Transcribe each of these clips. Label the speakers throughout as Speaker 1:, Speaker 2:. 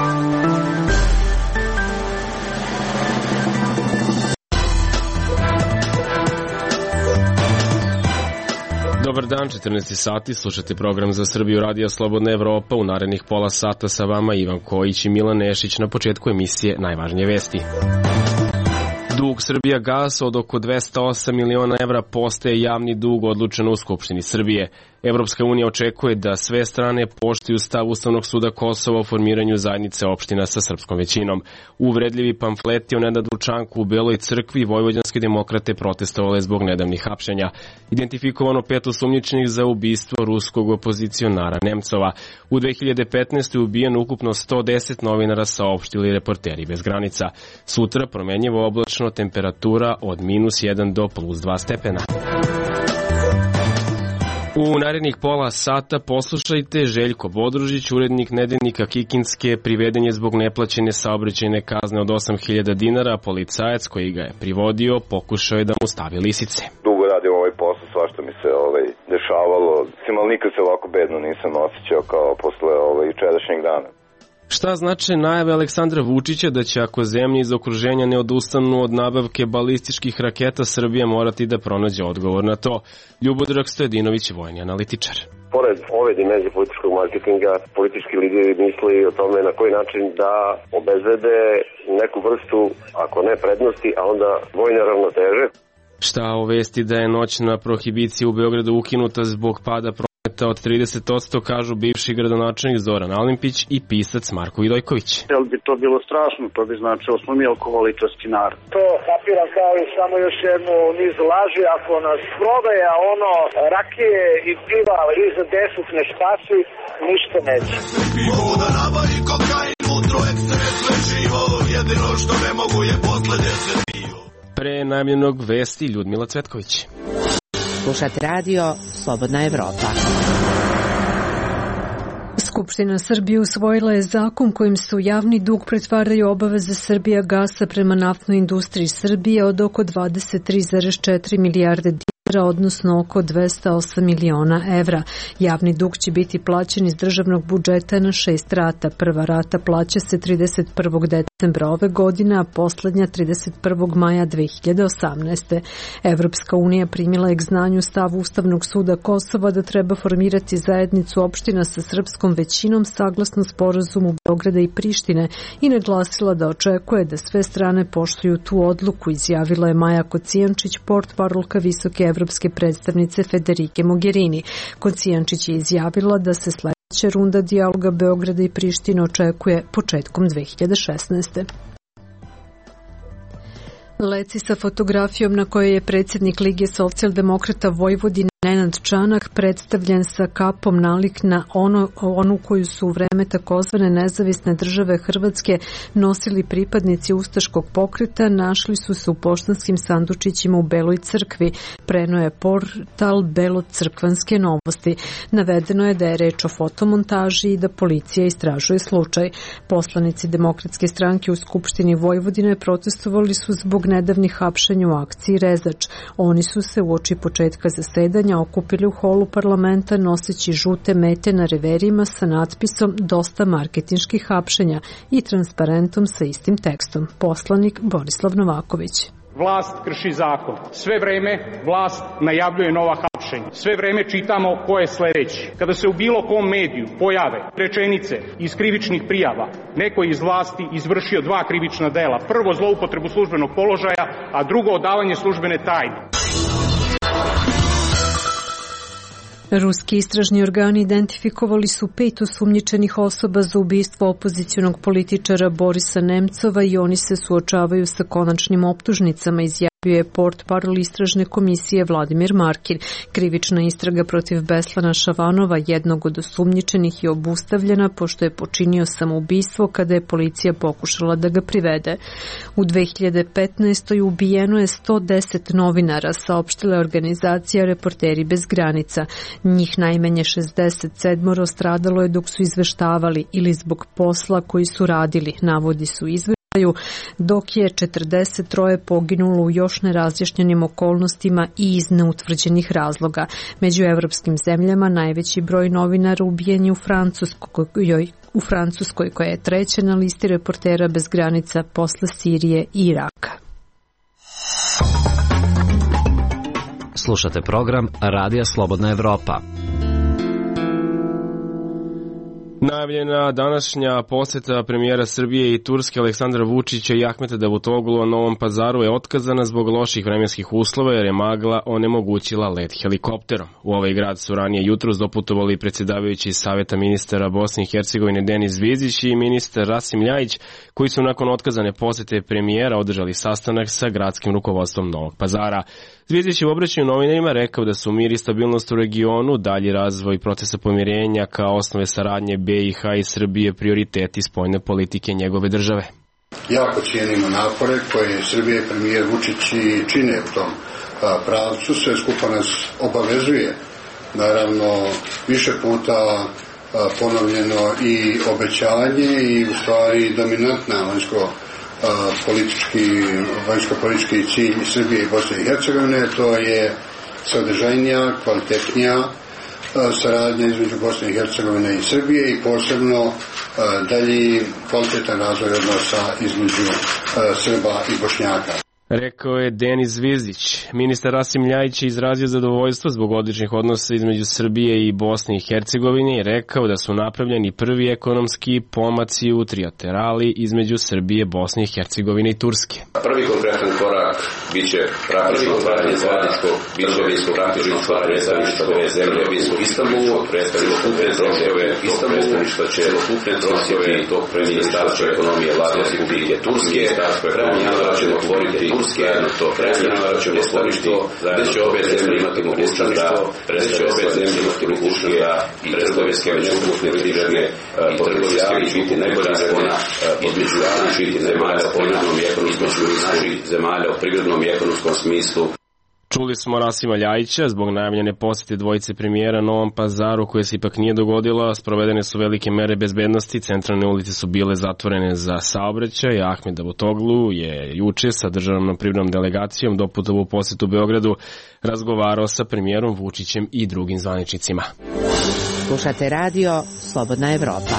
Speaker 1: Dobar dan, 14 sati, slušate program Za Srbiju Radija Slobodna Evropa. U narednih pola sata sa vama Ivan Kojić i Milan Nešić. Na početku emisije najvažnije vesti. Dug Srbijagasa od oko 208 miliona evra postaje javni dug odlučeno u Skupštini Srbije. Evropska unija očekuje da sve strane poštuju stav Ustavnog suda Kosova o formiranju zajednice opština sa srpskom većinom. Uvredljivi pamfleti o Nenadu Čanku u Beloj crkvi vojvođanske demokrate protestovale zbog nedavnih hapšenja. Identifikovano 5 osumnjičenih za ubistvo ruskog opozicionara Nemcova. U 2015. je ubijeno ukupno 110 novinara, saopštili Reporteri bez granica. Sutra promenjivo oblačno, temperatura od -1 do +2 stepena. U narednih pola sata poslušajte Željko Bodružić, urednik nedeljnika Kikinske, priveden je zbog neplaćene saobraćajne kazne od 8.000 dinara, a policajac koji ga je privodio pokušao je da mu stavi lisice.
Speaker 2: Dugo radim ovaj posao, svašta mi se dešavalo, ali nikad se ovako bedno nisam osjećao kao posle jučerašnjeg dana.
Speaker 1: Šta znače najave Aleksandra Vučića da će, ako zemlje iz okruženja ne odustanu od nabavke balističkih raketa, Srbija morati da pronađe odgovor na to? Ljubodrag Stojadinović, vojni analitičar.
Speaker 3: Pored ove dimenzije političkog marketinga, politički lideri misli o tome na koji način da obezbede neku vrstu, ako ne prednosti, a onda vojne ravnoteže.
Speaker 1: Šta o vesti da je noćna prohibicija u Beogradu ukinuta zbog pada od 30%, kažu bivši gradonačelnik Zoran Alimpić i pisac Marko Vidojković.
Speaker 4: Jel bi to bilo strašno? To bi značilo smo mi alkoholičarski narod.
Speaker 5: To kapiram kao i samo još jednu niz laži. Ako nas prodaje rakije i piva iza 10 ne spasi, ništa neće.
Speaker 6: Mogu da nabavim kokain, mudro, ekstrem, sve živo, jedino što ne mogu je poslednje se pivo.
Speaker 1: Pre najavljenog vesti Ljudmila Cvetković.
Speaker 7: Slušate radio Slobodna Evropa.
Speaker 8: Skupština Srbije usvojila je zakon kojim se u javni dug pretvaraju obaveze Srbijagasa prema naftnoj industriji Srbije od oko 23,4 milijarde dinara, odnosno oko 208 miliona evra. Javni dug će biti plaćen iz državnog budžeta na 6 rata. Prva rata plaća se 31. decembra ove godine, a poslednja 31. maja 2018. Evropska unija primila je k znanju stav Ustavnog suda Kosova da treba formirati zajednicu opština sa srpskom većinom saglasno sporazumu Beograda i Prištine i naglasila da očekuje da sve strane poštuju tu odluku, izjavila je Maja Kocijančić, portparolka visoke evropske predstavnice Federike Mogherini. Kocijančić je izjavila da se sledeća runda dijaloga Beograda i Prištine očekuje početkom 2016. Leci sa fotografijom na kojoj je predsjednik Lige socijaldemokrata Vojvodine Nenad Čanak predstavljen sa kapom nalik na onu koju su u vreme takozvane nezavisne države Hrvatske nosili pripadnici ustaškog pokreta, našli su se u poštanskim sandučićima u Beloj crkvi, preneo je portal Belocrkvanske novosti. Navedeno je da je reč o fotomontaži i da policija istražuje slučaj. Poslanici Demokratske stranke u Skupštini Vojvodine protestovali su zbog nedavnih hapšenja u akciji Rezač. Oni su se uoči početka zasedanja okupili u holu parlamenta noseći žute mete na reverima sa natpisom "Dosta marketinških hapšenja" i transparentom sa istim tekstom. Poslanik Borislav Novaković.
Speaker 9: Vlast krši zakon. Sve vreme vlast najavljuje nova hapšenja. Sve vreme čitamo ko je sledeći. Kada se u bilo kom mediju pojave rečenice iz krivičnih prijava, neko je iz vlasti izvršio 2 krivična dela. Prvo, zloupotrebu službenog položaja, a drugo, odavanje službene tajne.
Speaker 8: Ruski istražni organi identifikovali su 5 osumnjičenih osoba za ubistvo opozicionog političara Borisa Nemcova i oni se suočavaju sa konačnim optužnicama, izjavio je portparol istražne komisije Vladimir Markin. Krivična istraga protiv Beslana Šavanova, jednog od osumnjičenih, je obustavljena pošto je počinio samoubistvo kada je policija pokušala da ga privede. U 2015. ubijeno je 110 novinara, saopštila je organizacija Reporteri bez granica. Njih najmanje 67 stradalo je dok su izveštavali ili zbog posla koji su radili, navodi su izveštaju, dok je 43 poginulo u još nerazjašnjenim okolnostima i iz neutvrđenih razloga. Među evropskim zemljama najveći broj novinara ubijen je u Francuskoj, u Francuskoj koja je treća na listi Reportera bez granica posle Sirije i Iraka.
Speaker 10: Slušate program Radija Slobodna Evropa.
Speaker 1: Najavljena današnja poseta premijera Srbije i Turske Aleksandra Vučića i Ahmeta Davutoglu u Novom Pazaru je otkazana zbog loših vremenskih uslova jer je magla onemogućila let helikopterom. U ovaj grad su ranije jutros doputovali predsjedavajući Saveta ministara Bosne i Hercegovine Denis Zvizdić i ministar Rasim Ljajić, koji su nakon otkazane posete premijera održali sastanak sa gradskim rukovodstvom Novog Pazara. Zvizdić je u obraćanju novinarima rekao da su mir i stabilnost u regionu, dalji razvoj procesa pomirenja kao osnove saradnje BiH i Srbije prioriteti spoljne politike njegove države.
Speaker 11: Jako cijenimo napore koje Srbije premijer Vučić i čine u tom pravcu, sve skupa nas obavezuje. Naravno, više puta ponovljeno i obećanje i u stvari dominantna vanjsko-politički cilj Srbije i Bosne i Hercegovine, to je sadržajnija, kvalitetnija saradnja između Bosne i Hercegovine i Srbije i posebno dalji kvalitetan razvoj odnosa između Srba i Bošnjaka.
Speaker 1: Rekao je Denis Zvizdić. Ministar Rasim Ljajić je izrazio zadovoljstvo zbog odličnih odnosa između Srbije i Bosne i Hercegovine i rekao da su napravljeni prvi ekonomski pomaci u trilaterali između Srbije, Bosne i Hercegovine i Turske.
Speaker 12: Prvi konkretan korak biće praktično otvaranje zajedničkog trgovinskog praktično otvaranje zajedničkog zemlje u Istanbulu, celokupne troškove predstavništva će troškove tog ministarstva ekonomije vlade Republike Turske, krajnji januar ćemo otvoriti Turske, krajnji januar ćemo otvoriti gde će obe zemlje imati mogućnost da i trgovinske međunarodne privredne potencijali biti najbolja spona između različitih zemalja u privrednom i ekonomskom smislu.
Speaker 1: Čuli smo Rasima Ljajića zbog najavljene posete dvojice premijera Novom Pazaru koje se ipak nije dogodila. Sprovedene su velike mere bezbednosti, centralne ulice su bile zatvorene za saobraćaj. Ahmet Davutoglu je juče sa državnom privrednom delegacijom doputovao u posetu Beogradu, razgovarao sa premijerom Vučićem i drugim zvaničnicima.
Speaker 7: Slušate radio Slobodna Evropa.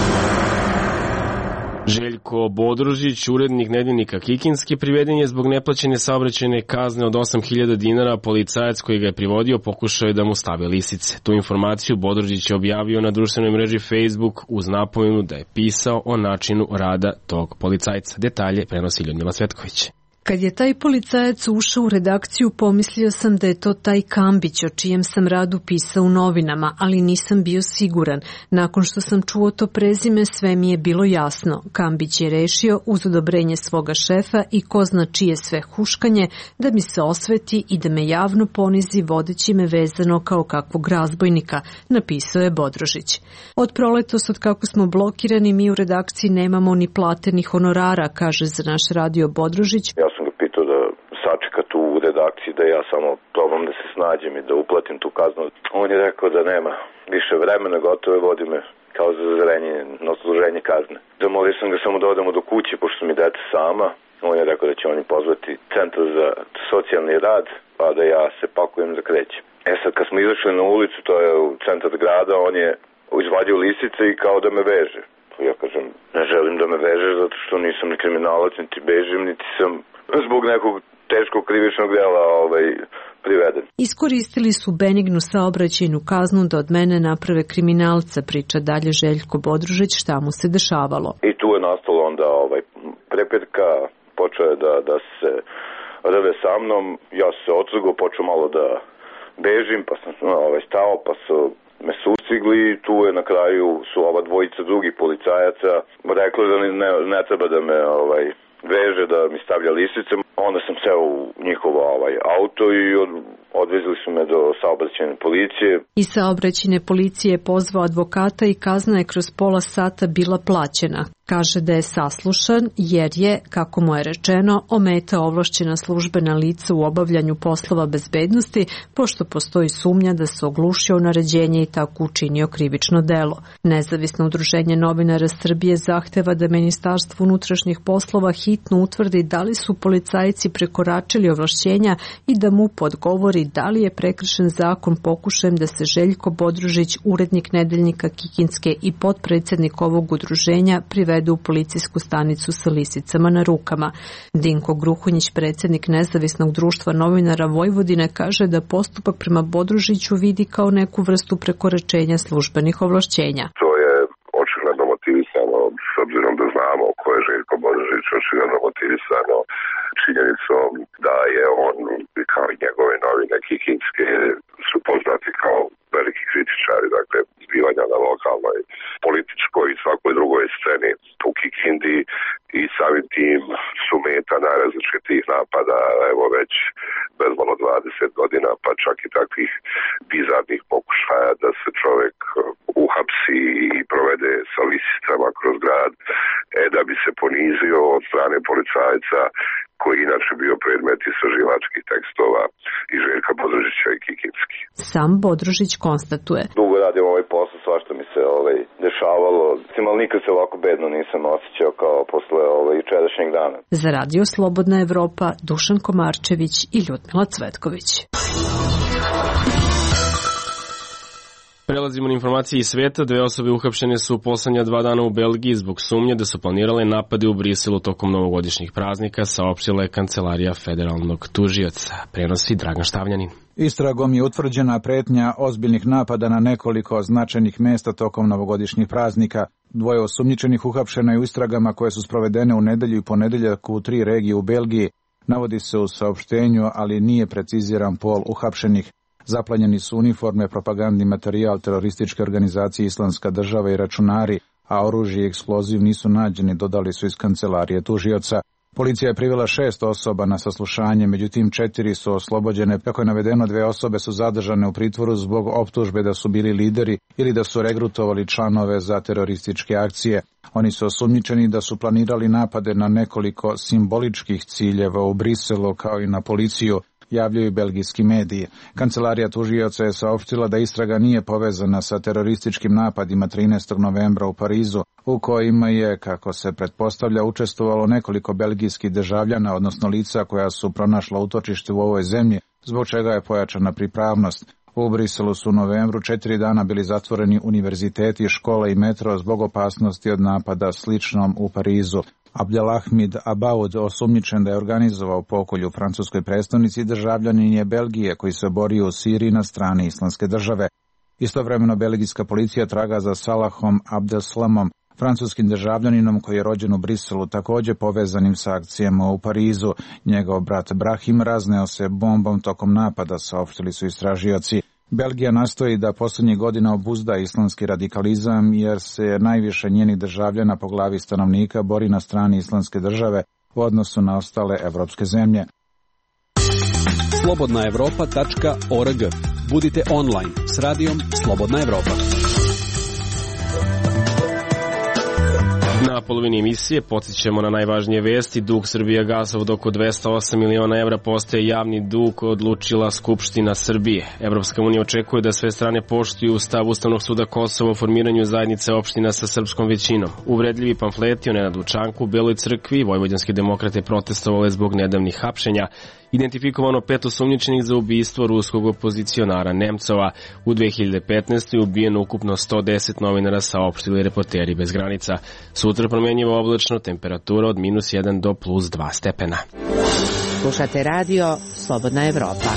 Speaker 1: Željko Bodružić, urednik nedeljnika Kikinski, priveden je zbog neplaćene saobraćajne kazne od 8.000 dinara. Policajac koji ga je privodio pokušao je da mu stavi lisice. Tu informaciju Bodružić je objavio na društvenoj mreži Facebook uz napomenu da je pisao o načinu rada tog policajca. Detalje prenosi Ljudmila Cvetković.
Speaker 8: Kad je taj policajac ušao u redakciju, pomislio sam da je to taj Kambić o čijem sam radu pisao u novinama, ali nisam bio siguran. Nakon što sam čuo to prezime, sve mi je bilo jasno. Kambić je rešio, uz odobrenje svoga šefa i ko zna čije sve huškanje, da mi se osveti i da me javno ponizi vodeći me vezano kao kakvog razbojnika, napisao je Bodružić. Od proletos, od kako smo blokirani, mi u redakciji nemamo ni plate ni honorara, kaže za naš radio Bodružić.
Speaker 2: Ja sam ga pitao da sačeka tu u redakciji, da ja samo probam da se snađem i da uplatim tu kaznu. On je rekao da nema više vremena, gotove, vodi me kao za zrenje, na odsluženje kazne. Zamolio sam ga samo da odemo do kuće, pošto mi dete sama. On je rekao da će oni pozvati centar za socijalni rad, pa da ja se pakujem za krećem. Sad kad smo izašli na ulicu, to je u centar grada, on je izvadio lisice i kao da me veže. Ja kažem, ne želim da me vežeš zato što nisam ni kriminalac, niti bežim, niti sam zbog nekog teškog krivičnog dela priveden.
Speaker 8: Iskoristili su benignu saobraćajnu kaznu da od mene naprave kriminalca, priča dalje Željko Bodružić, šta mu se dešavalo.
Speaker 2: I tu je nastalo onda prepirka, počeo je da se rve sa mnom, ja se otrgao, počeo malo da bežim, pa sam stao, pa su me sustigli i tu je na kraju su ova dvojica drugih policajaca rekli da ne treba da me veže, da mi stavlja lisice. Onda sam seo u njihovo auto i odvezli su me do saobraćajne policije.
Speaker 8: I saobraćajne policije je pozvao advokata i kazna je kroz pola sata bila plaćena. Kaže da je saslušan jer je, kako mu je rečeno, ometao ovlašćena službena lica u obavljanju poslova bezbednosti, pošto postoji sumnja da se oglušio u naređenje i tako učinio krivično delo. Nezavisno udruženje novinara Srbije zahteva da Ministarstvo unutrašnjih poslova hitno bitno utvrdi da li su policajci prekoračili ovlašćenja i da MUP odgovori da li je prekršen zakon pokušajem da se Željko Bodružić, urednik nedeljnika Kikinske i potpredsednik ovog udruženja, privede u policijsku stanicu sa lisicama na rukama. Dinko Gruhonjić, predsednik Nezavisnog društva novinara Vojvodine, kaže da postupak prema Bodružiću vidi kao neku vrstu prekoračenja službenih ovlašćenja.
Speaker 13: To je očigledno motivisano, s obzirom da znamo ko je Željko Bodružić, očigledno motivisano činjenicom da je on, kao i njegove novine Kikinske, su poznati kao veliki kritičari, dakle, zbivanja na lokalnoj, političkoj i svakoj drugoj sceni u Kikindi, i samim tim su meta najrazličitih napada, evo već bezmalo 20 godina, pa čak i takvih bizarnih pokušaja da se čovek uhapsi i provede sa lisicama kroz grad, da bi se ponizio od strane policajca, koji inače bio predmet istraživačkih tekstova i Željka Bodružića i Kikinski.
Speaker 8: Sam Bodružić konstatuje:
Speaker 2: dugo radim ovaj posao, svašta mi se dešavalo, ali nikad se ovako bedno nisam osjećao kao posle jučerašnjeg dana.
Speaker 8: Za Radio Slobodna Evropa, Dušan Komarčević i Ljudmila Cvetković.
Speaker 1: Prelazimo na informacije iz sveta. 2 osobe uhapšene su u poslednja 2 dana u Belgiji zbog sumnje da su planirale napade u Briselu tokom novogodišnjih praznika, saopštila je Kancelarija federalnog tužioca. Prenosi Dragan Štavljanin.
Speaker 14: Istragom je utvrđena pretnja ozbiljnih napada na nekoliko značajnih mesta tokom novogodišnjih praznika. 2 osumnjičenih uhapšeno je u istragama koje su sprovedene u nedelju i ponedeljak u 3 regije u Belgiji. Navodi se u saopštenju, ali nije preciziran pol uhapšenih. Zaplanjeni su uniforme, propagandni materijal terorističke organizacije Islamska država i računari, a oružje i eksploziv nisu nađeni, dodali su iz Kancelarije tužioca. Policija je privela 6 osoba na saslušanje, međutim 4 su oslobođene. Kako je navedeno, 2 osobe su zadržane u pritvoru zbog optužbe da su bili lideri ili da su regrutovali članove za terorističke akcije. Oni su osumnjičeni da su planirali napade na nekoliko simboličkih ciljeva u Briselu, kao i na policiju, javljaju belgijski mediji. Kancelarija tužioca je saopštila da istraga nije povezana sa terorističkim napadima 13. novembra u Parizu, u kojima je, kako se pretpostavlja, učestvovalo nekoliko belgijskih državljana, odnosno lica koja su pronašla utočište u ovoj zemlji, zbog čega je pojačana pripravnost. U Briselu su u novembru 4 dana bili zatvoreni univerziteti, škole i metro zbog opasnosti od napada sličnom u Parizu. Abdelahmid Abaoud, osumnjičen da je organizovao pokolj u francuskoj prestonici, državljanin je Belgije koji se borio u Siriji na strani Islamske države. Istovremeno belgijska policija traga za Salahom Abdeslamom, francuskim državljaninom koji je rođen u Briselu, također povezanim sa akcijama u Parizu. Njegov brat Brahim razneo se bombom tokom napada, saopštili su istražioci. Belgija nastoji da posljednjih godina obuzda islamski radikalizam, jer se najviše njenih državljana po glavi stanovnika bori na strani Islamske države u odnosu na ostale evropske zemlje.
Speaker 10: slobodnaevropa.org. Budite online s radijom Slobodna Evropa.
Speaker 1: Na polovini emisije podsjećamo na najvažnije vesti. Dug Srbijagasa od oko 208 miliona evra postaje javni dug, odlučila Skupština Srbije. Evropska unija očekuje da sve strane poštuju stav Ustavnog suda Kosova o formiranju zajednice opština sa srpskom većinom. Uvredljivi pamfleti o Nenadu Čanku u Beloj crkvi, vojvođanske demokrate protestovale zbog nedavnih hapšenja. Identifikovano 5 osumnjičenih za ubistvo ruskog opozicionara Nemcova. U 2015. ubijeno ukupno 110 novinara, saopštili Reporteri bez granica. Sutra promjenjivo oblačno, temperatura od -1 do +2 stepena.
Speaker 7: Slušate radio Slobodna Evropa.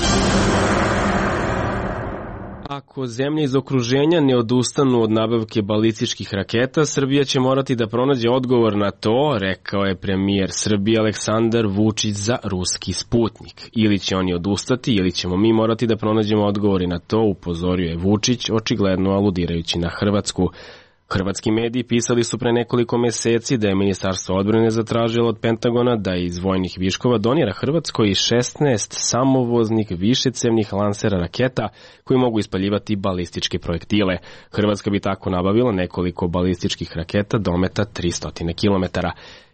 Speaker 1: Ako zemlje iz okruženja ne odustanu od nabavke balističkih raketa, Srbija će morati da pronađe odgovor na to, rekao je premijer Srbije Aleksandar Vučić za ruski Sputnik. Ili će oni odustati, ili ćemo mi morati da pronađemo odgovori na to, upozorio je Vučić, očigledno aludirajući na Hrvatsku. Hrvatski mediji pisali su pre nekoliko meseci da je Ministarstvo odbrane zatražilo od Pentagona da iz vojnih viškova donira Hrvatskoj 16 samovoznih višecevnih lansera raketa koji mogu ispaljivati balističke projektile. Hrvatska bi tako nabavila nekoliko balističkih raketa dometa 300 km.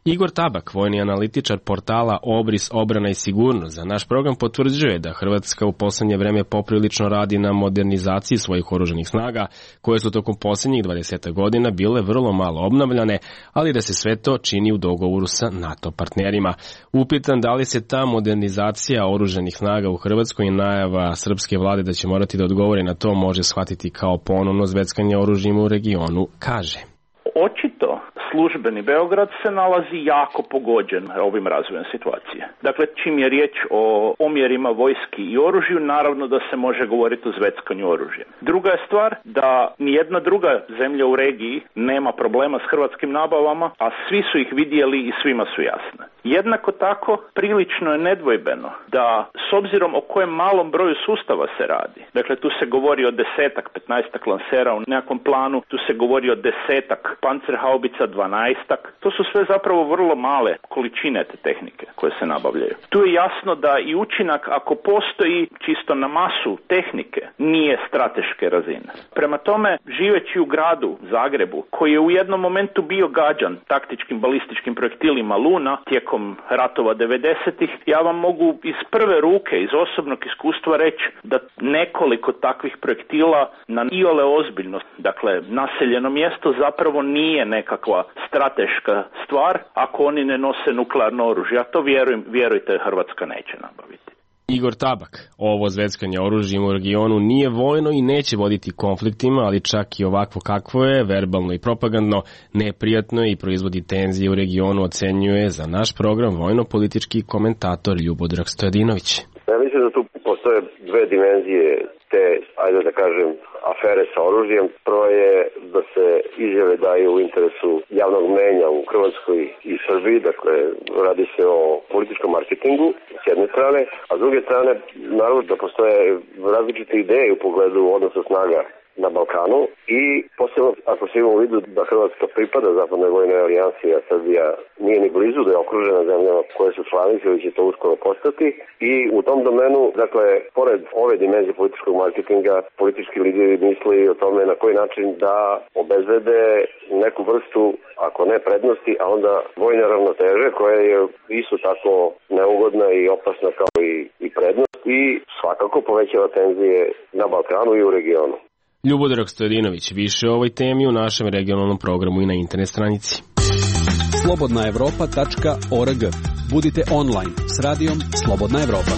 Speaker 1: Igor Tabak, vojni analitičar portala Obris, Obrana i sigurnost, za naš program potvrđuje da Hrvatska u poslednje vreme poprilično radi na modernizaciji svojih oružanih snaga, koje su tokom posljednjih 20 godina bile vrlo malo obnavljane, ali da se sve to čini u dogovoru sa NATO partnerima. Upitan da li se ta modernizacija oružanih snaga u Hrvatskoj i najava srpske vlade da će morati da odgovore na to može shvatiti kao ponovno zveckanje oružjima u regionu, kaže.
Speaker 15: Očito službeni Beograd se nalazi jako pogođen ovim razvojem situacije. Dakle, čim je riječ o omjerima vojski i oružju, naravno da se može govoriti o zveckanju oružja. Druga je stvar da nijedna druga zemlja u regiji nema problema s hrvatskim nabavama, a svi su ih vidjeli i svima su jasne. Jednako tako, prilično je nedvojbeno da, s obzirom o kojem malom broju sustava se radi, dakle tu se govori o 10-ak, 15-ak lansera u nekakvom planu, tu se govori o 10-ak pancerhaubica, 12-ak, to su sve zapravo vrlo male količine te tehnike koje se nabavljaju. Tu je jasno da i učinak, ako postoji čisto na masu tehnike, nije strateške razine. Prema tome, živeći u gradu Zagrebu, koji je u jednom momentu bio gađan taktičkim balističkim projektilima Luna tijekom ratova 90-ih, ja vam mogu iz prve ruke, iz osobnog iskustva reći da nekoliko takvih projektila na iole ozbiljnost, dakle naseljeno mjesto zapravo nije nekakva strateška stvar ako oni ne nose nuklearno oružje. A to vjerujte, Hrvatska neće nabaviti.
Speaker 1: Igor Tabak, ovo zveckanje oružjima u regionu nije vojno i neće voditi konfliktima, ali čak i ovakvo kakvo je, verbalno i propagandno, neprijatno i proizvodi tenzije u regionu, ocenjuje za naš program vojno-politički komentator Ljubodrag Stojadinović.
Speaker 3: Ja mislim da tu postoje dve dimenzije te, ajde da kažem, afere sa oružjem. Prvo je da se izjave daju u interesu javnog mnenja u Hrvatskoj i Srbiji, dakle radi se o političkom marketingu s jedne strane, a s druge strane naravno da postoje različite ideje u pogledu odnosa snaga na Balkanu i posebno ako se ima u vidu da Hrvatska pripada zapadnoj vojnoj alijansi, a Srbija nije ni blizu da je okružena zemljama koje su članice ili će to uskoro postati i u tom domenu, dakle, pored ove dimenzije političkog marketinga, politički lideri misli o tome na koji način da obezbede neku vrstu, ako ne prednosti, a onda vojne ravnoteže koja je isto tako neugodna i opasna kao i prednost i svakako povećava tenzije na Balkanu i u regionu.
Speaker 1: Ljubodrag Stojadinović, više o ovoj temi u našem regionalnom programu i na internet stranici.
Speaker 10: slobodnaevropa.org. Budite online s radijom Slobodna Evropa.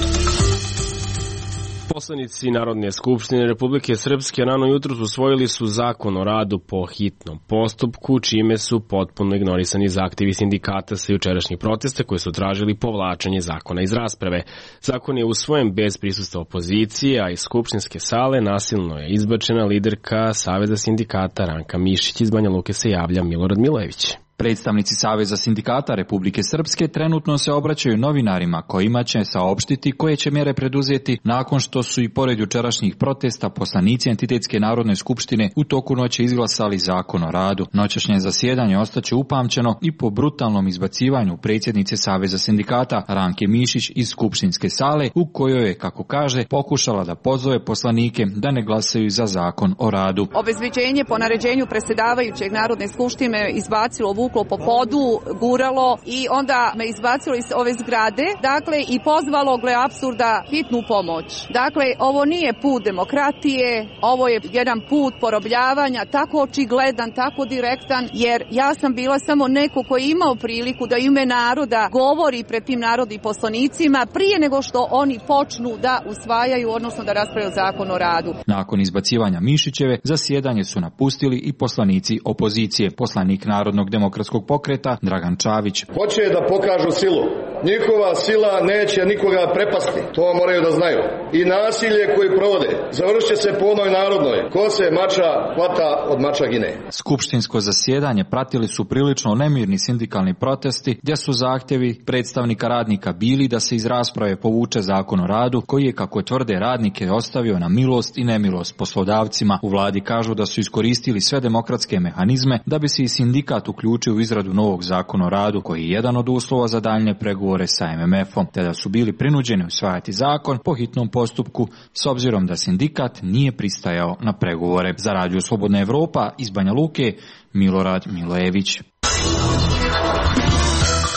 Speaker 1: Poslanici Narodne skupštine Republike Srpske rano jutro usvojili su zakon o radu po hitnom postupku, čime su potpuno ignorisani zahtevi sindikata sa jučerašnjih protesta koji su tražili povlačenje zakona iz rasprave. Zakon je usvojen bez prisustva opozicije, a iz skupštinske sale nasilno je izbačena liderka Saveza sindikata Ranka Mišić. Iz Banja Luke se javlja Milorad Milojević.
Speaker 16: Predstavnici Saveza sindikata Republike Srpske trenutno se obraćaju novinarima kojima će saopštiti koje će mjere preduzeti nakon što su i pored jučerašnjih protesta poslanici Entitetske narodne skupštine u toku noći izglasali zakon o radu. Noćašnje zasjedanje ostaće upamćeno i po brutalnom izbacivanju predsjednice Saveza sindikata Ranke Mišić iz skupštinske sale u kojoj je, kako kaže, pokušala da pozove poslanike da ne glasaju za zakon o radu.
Speaker 17: Obezbeđenje po naređenju predsjedavajućeg Narodne skupštine izbacilo vuklo po podu, guralo i onda me izbacilo iz ove zgrade, dakle i pozvalo, gle apsurda, hitnu pomoć. Dakle, ovo nije put demokratije, ovo je jedan put porobljavanja, tako očigledan, tako direktan, jer ja sam bila samo neko koji je imao priliku da ime naroda govori pred tim narodnim poslanicima prije nego što oni počnu da usvajaju, odnosno da raspravljaju zakon o radu.
Speaker 16: Nakon izbacivanja Mišićeve, zasjedanje su napustili i poslanici opozicije. Poslanik Narodnog demokratskog pokreta Dragan Čavić.
Speaker 18: Hoće da pokažu silu. Njihova sila neće nikoga prepasti. To moraju da znaju. I nasilje koje provode završće se po onoj narodnoj. Ko se mača hvata, od mača gine.
Speaker 16: Skupštinsko zasjedanje pratili su prilično nemirni sindikalni protesti gdje su zahtjevi predstavnika radnika bili da se iz rasprave povuče zakon o radu koji je, kako tvrde radnike, ostavio na milost i nemilost poslodavcima. U vladi kažu da su iskoristili sve demokratske mehanizme da bi se i sindikat uključio u izradu novog zakona o radu koji je jedan od uslova za daljnje pregovore sa MMF-om, te da su bili prinuđeni usvajati zakon po hitnom postupku s obzirom da sindikat nije pristajao na pregovore. Za Radio Slobodna Evropa iz Banja Luke, Milorad Milojević.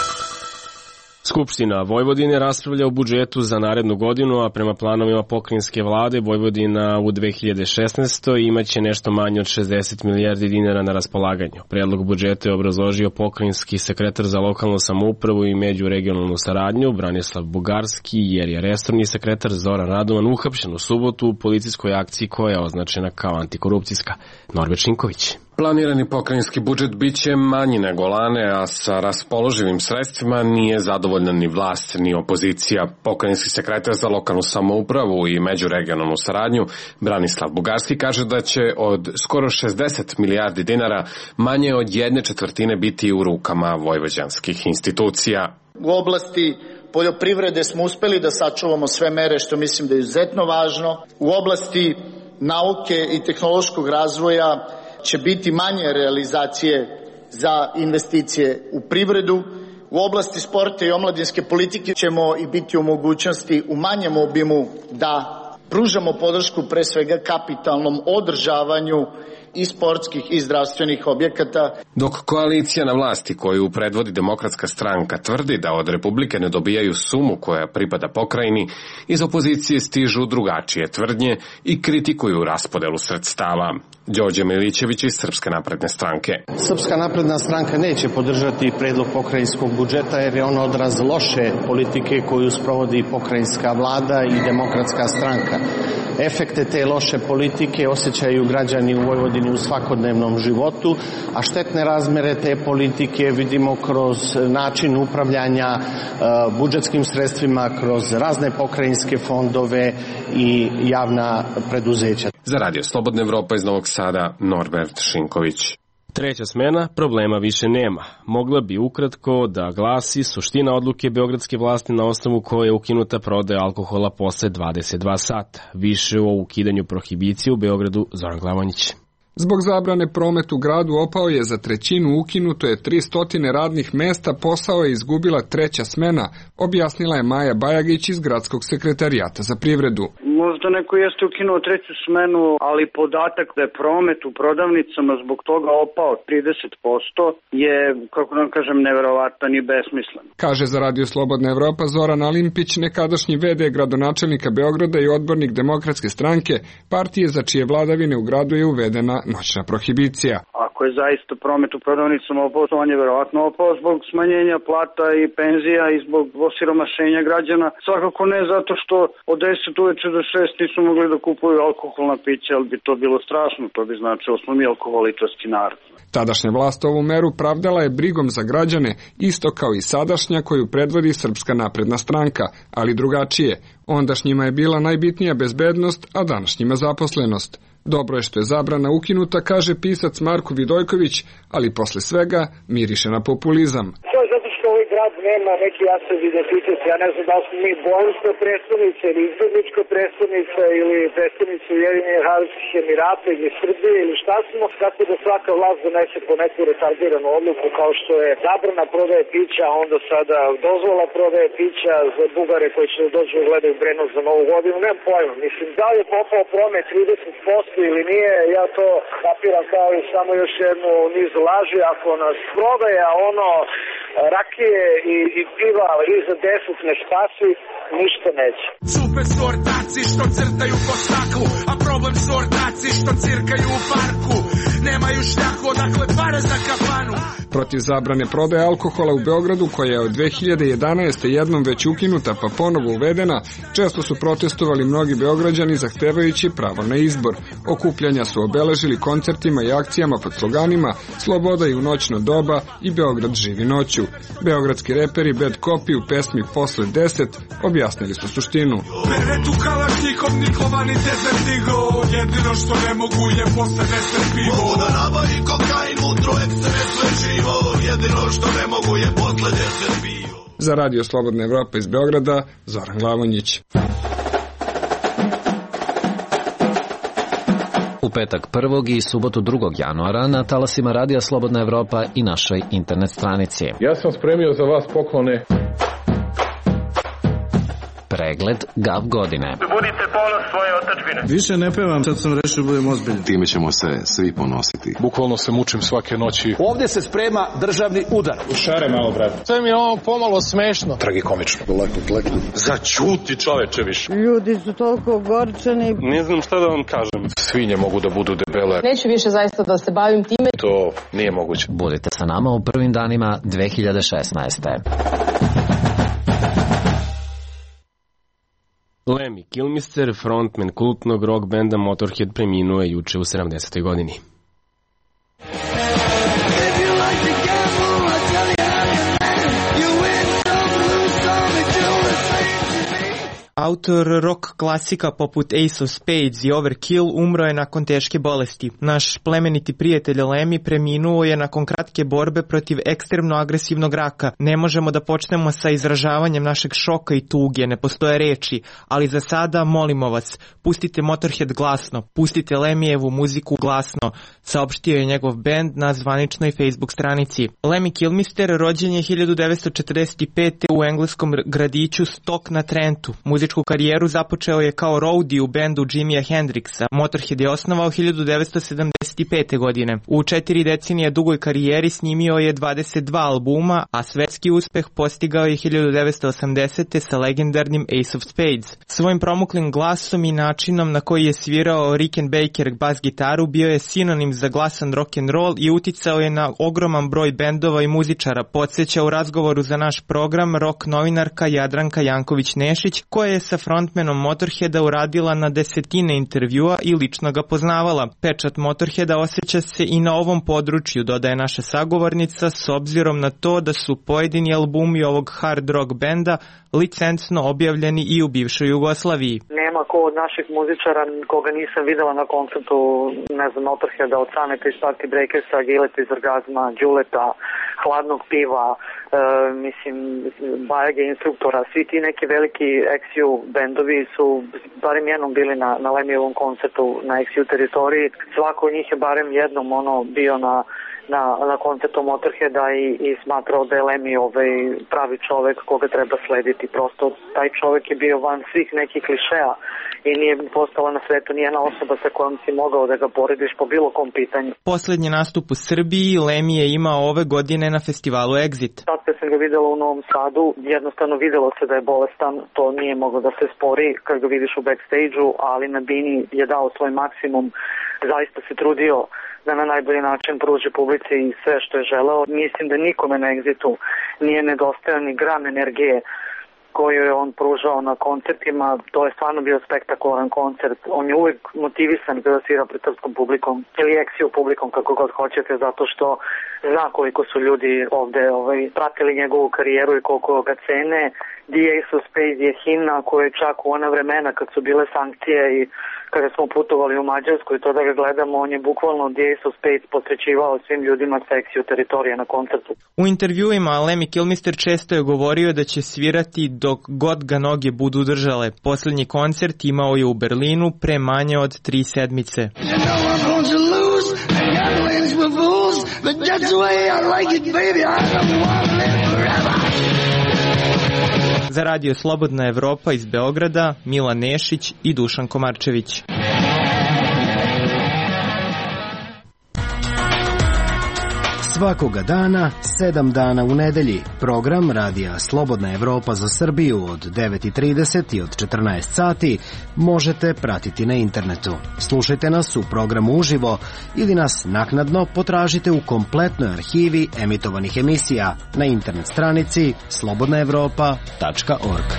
Speaker 1: Skupština Vojvodine raspravlja o budžetu za narednu godinu, a prema planovima pokrajinske vlade Vojvodina u 2016. imaće nešto manje od 60 milijardi dinara na raspolaganju. Predlog budžeta je obrazložio pokrajinski sekretar za lokalnu samoupravu i međuregionalnu saradnju Branislav Bugarski, jer je resorni sekretar Zoran Radovan uhapšen u subotu u policijskoj akciji koja je označena kao antikorupcijska. Norbert Šinković.
Speaker 19: Planirani pokrajinski budžet biće manji nego lane, a sa raspoloživim sredstvima nije zadovoljna ni vlast ni opozicija. Pokrajinski sekretar za lokalnu samoupravu i međuregionalnu saradnju Branislav Bugarski kaže da će od skoro 60 milijardi dinara manje od 1/4 biti u rukama vojvođanskih institucija.
Speaker 20: U oblasti poljoprivrede smo uspeli da sačuvamo sve mere, što mislim da je izuzetno važno. U oblasti nauke i tehnološkog razvoja će biti manje realizacije za investicije u privredu. U oblasti sporta i omladinske politike ćemo i biti u mogućnosti u manjem obimu da pružamo podršku pre svega kapitalnom održavanju i sportskih i zdravstvenih objekata.
Speaker 19: Dok koalicija na vlasti koju predvodi Demokratska stranka tvrdi da od Republike ne dobijaju sumu koja pripada pokrajini, iz opozicije stižu drugačije tvrdnje i kritikuju raspodelu sredstava. Đorđe Milićević iz Srpske napredne stranke.
Speaker 21: Srpska napredna stranka neće podržati predlog pokrajinskog budžeta jer je on odraz loše politike koju sprovodi pokrajinska vlada i Demokratska stranka. Efekte te loše politike osjećaju građani u Vojvodini u svakodnevnom životu, a štetne razmere te politike vidimo kroz način upravljanja budžetskim sredstvima, kroz razne pokrajinske fondove i javna preduzeća.
Speaker 19: Za Radio Slobodna Evropa iz Novog Sada, Norbert Šinković.
Speaker 1: Treća smena, problema više nema. Mogla bi ukratko da glasi suština odluke beogradske vlasti na osnovu koje je ukinuta prodaja alkohola posle 22 sata. Više o ukidanju prohibicije u Beogradu, Zoran Glavonjić.
Speaker 22: Zbog zabrane promet u gradu opao je za trećinu, ukinuto je 300 radnih mesta, posao je izgubila treća smena, objasnila je Maja Bajagić iz Gradskog sekretarijata za privredu.
Speaker 4: Možda neko jeste ukinuo treću smenu, ali podatak da je promet u prodavnicama zbog toga opao 30% je, kako da kažem, neverovatan i besmislen.
Speaker 22: Kaže za Radio Slobodna Evropa Zoran Alimpić, nekadašnji VD gradonačelnika Beograda i odbornik Demokratske stranke, partije za čije vladavine u gradu je uvedena noćna prohibicija.
Speaker 4: Ako je zaista promet u prodavnicama opao, on je verovatno opao zbog smanjenja plata i penzija i zbog osiromašenja građana. Svakako ne zato što od 10 uveče do 6 nisu mogli da kupuju alkoholna pića, ali bi to bilo strašno, to bi značilo smo mi alkoholičarski narod.
Speaker 22: Tadašnja vlast ovu meru pravdala je brigom za građane, isto kao i sadašnja koju predvodi Srpska napredna stranka, ali drugačije. Ondašnjima je bila najbitnija bezbednost, a današnjima zaposlenost. Dobro je što je zabrana ukinuta, kaže pisac Marko Vidojković, ali posle svega miriše na populizam.
Speaker 5: To je zato što ovaj grad nema neki jasan identitet. Ja ne znam da li smo mi bolnička predstavnica ili izbednička predstavnica ili predstavnica Ujedinjenih Arapskih Emirata ili Srbije ili šta smo, tako da svaka vlast donese po neku retardiranu odluku kao što je zabrana prodaje pića, a onda sada dozvola prodaje pića za Bugare koji će da dođu i gledaju prenos za Novu godinu. Nemam pojma. Mislim, da li je popao promet 30% ili nije, ja to kapiram kao i samo još jednu niz laži. Ako nas prodaja ono rakije i piva iza 10 ne spasi, ništa neće.
Speaker 6: Super su ortaci što crtaju po staklu, a problem su ortaci što cirkaju u parku. Nemaju šljaku, odakle pare za kafanu.
Speaker 22: Protiv zabrane prodaje alkohola u Beogradu, koja je od 2011. jednom već ukinuta pa ponovo uvedena, često su protestovali mnogi Beograđani zahtevajući pravo na izbor. Okupljanja su obeležili koncertima i akcijama pod sloganima Sloboda i u noćno doba i Beograd živi noću. Beogradski reperi Bad Copy u pesmi Posle 10 objasnili su suštinu.
Speaker 6: Beretu kalašnikom niklovani dezertigo, jedino što ne mogu je posle 10 pivo. Mogu da nabavim kokain, mutro, ekstrem, sve živo, jedino što ne mogu je posle 10 pivo.
Speaker 22: Za Radio Slobodna Evropa iz Beograda, Zoran Glavonjić.
Speaker 23: U petak 1. i subotu 2. januara na talasima Radija Slobodna Evropa i našoj internet stranici.
Speaker 24: Ja sam spremio za vas poklone.
Speaker 23: Pregled GAV godine.
Speaker 9: Budite ponos svoje otadžbine.
Speaker 11: Više ne pevam, sad sam rešio budem ozbiljan.
Speaker 12: Time ćemo se svi ponositi.
Speaker 24: Bukvalno se mučim svake noći.
Speaker 25: Ovdje se sprema državni udar.
Speaker 24: Šare malo, brate.
Speaker 25: Sve mi je ovo pomalo smešno.
Speaker 24: Tragikomično.
Speaker 11: Lako.
Speaker 24: Začuti, čoveče, više.
Speaker 26: Ljudi su toliko ogorčeni.
Speaker 24: Ne znam šta da vam kažem. Svinje mogu da budu debele.
Speaker 26: Neću više zaista da se bavim time.
Speaker 24: To nije moguće.
Speaker 23: Budite sa nama u prvim danima 2016.
Speaker 1: Lemmy Kilmister, frontman kultnog rock benda Motorhead, preminuo je juče u 70. godini.
Speaker 27: Autor rock klasika poput Ace of Spades i Overkill umro je nakon teške bolesti. Naš plemeniti prijatelj Lemmy preminuo je nakon kratke borbe protiv ekstremno agresivnog raka. Ne možemo da počnemo sa izražavanjem našeg šoka i tuge, ne postoje reči, ali za sada molimo vas, pustite Motorhead glasno, pustite Lemmyevu muziku glasno, saopštio je njegov bend na zvaničnoj Facebook stranici. Lemmy Kilmister rođen je 1945. u engleskom gradiću Stock na Trentu. Muzičku karijeru započeo je kao roadie u bendu Jimija Hendrixa. Motorhead je osnovao 1975. godine. U 4 decenije dugoj karijeri snimio je 22 albuma, a svetski uspeh postigao je 1980. sa legendarnim Ace of Spades. Svojim promuklim glasom i načinom na koji je svirao Rickenbacker bas gitaru bio je sinonim za glasan rock and roll i uticao je na ogroman broj bendova i muzičara, podsjeća u razgovoru za naš program rock novinarka Jadranka Janković-Nešić, koja je sa frontmanom Motorheada uradila na desetine intervjua i lično ga poznavala. Pečat Motorheada osjeća se i na ovom području, dodaje naša sagovornica, s obzirom na to da su pojedini albumi ovog hard rock benda licencno objavljeni i u bivšoj Jugoslaviji.
Speaker 28: Nema ko od naših muzičara koga nisam videla na koncertu, ne znam, Motorheada, od Saneta i Sparky Breakersa, Gilleta iz Orgazma, Đuleta, Hladnog piva, Bajage instruktora, svi ti neki veliki XU bendovi su barem jednom bili na Lemmyevom koncertu na XU teritoriji. Svako od njih je barem jednom bio na koncertu Motorheada i smatrao da je Lemmy pravi čovek koga treba slediti. Prosto taj čovek je bio van svih nekih klišeja i nije postala na svetu nijedna osoba sa kojom si mogao da ga porediš po bilo kom pitanju.
Speaker 27: Poslednji nastup u Srbiji Lemmy je imao ove godine na festivalu Exit.
Speaker 28: Sad kad sam ga videla u Novom Sadu, jednostavno videlo se da je bolestan, to nije moglo da se spori kad ga vidiš u backstage-u, ali na bini je dao svoj maksimum, zaista se trudio da na najbolji način pruži publici i sve što je želeo. Mislim da nikome na Exitu nije nedostajao ni gram energije koju je on pružao na koncertima. To je stvarno bio spektakularan koncert. On je uvijek motivisan kada svira pred srpskom publikom ili XU publikom, kako god hoćete, zato što zna koliko su ljudi ovde pratili njegovu karijeru i koliko ga cene. The Ace of Spades je himna koja je čak u ona vremena kad su bile sankcije i kada smo putovali u Mađarsku i to da ga gledamo, on je bukvalno The Ace of Spades posvećivao svim ljudima sa XU teritorije na koncertu.
Speaker 27: U intervjuima Lemmy Kilmister često je govorio da će svirati dok god ga noge budu držale. Poslednji koncert imao je u Berlinu pre manje od 3 sedmice. Za Radio Slobodna Evropa iz Beograda, Milan Nešić i Dušan Komarčević.
Speaker 29: Svakoga dana, 7 dana u nedelji. Program Radija Slobodna Evropa za Srbiju od 9:30 i od 14 sati možete pratiti na internetu. Slušajte nas u programu uživo ili nas naknadno potražite u kompletnoj arhivi emitovanih emisija na internet stranici slobodnaevropa.org.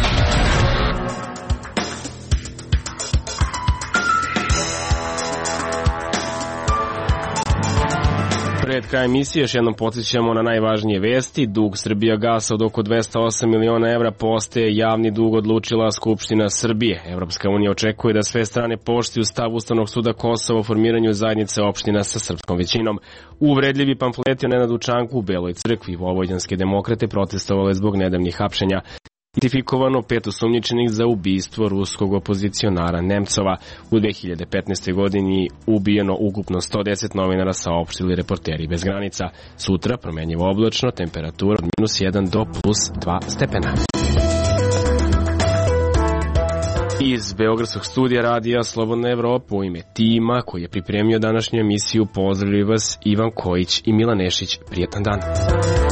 Speaker 1: Pred kraj emisije još jednom podsjećamo na najvažnije vesti. Dug Srbijagasa od oko 208 miliona evra postaje javni dug, odlučila Skupština Srbije. Evropska unija očekuje da sve strane poštuju stav Ustavnog suda Kosova o formiranju zajednice opština sa srpskom većinom. Uvredljivi pamfleti o Nenadu Čanku u Beloj crkvi. Vojvođanske demokrate protestovale zbog nedavnih hapšenja. Identifikovano 5 osumnjičenih za ubistvo ruskog opozicionara Nemcova. U 2015. godini ubijeno ukupno 110 novinara, saopštili Reporteri bez granica. Sutra promenjivo oblačno, temperatura od -1 do +2 stepena. Iz Beogradskog studija radija Slobodna Evropa u ime tima koji je pripremio današnju emisiju pozdravljaju vas Ivan Kojić i Milan Nešić. Prijetan dan.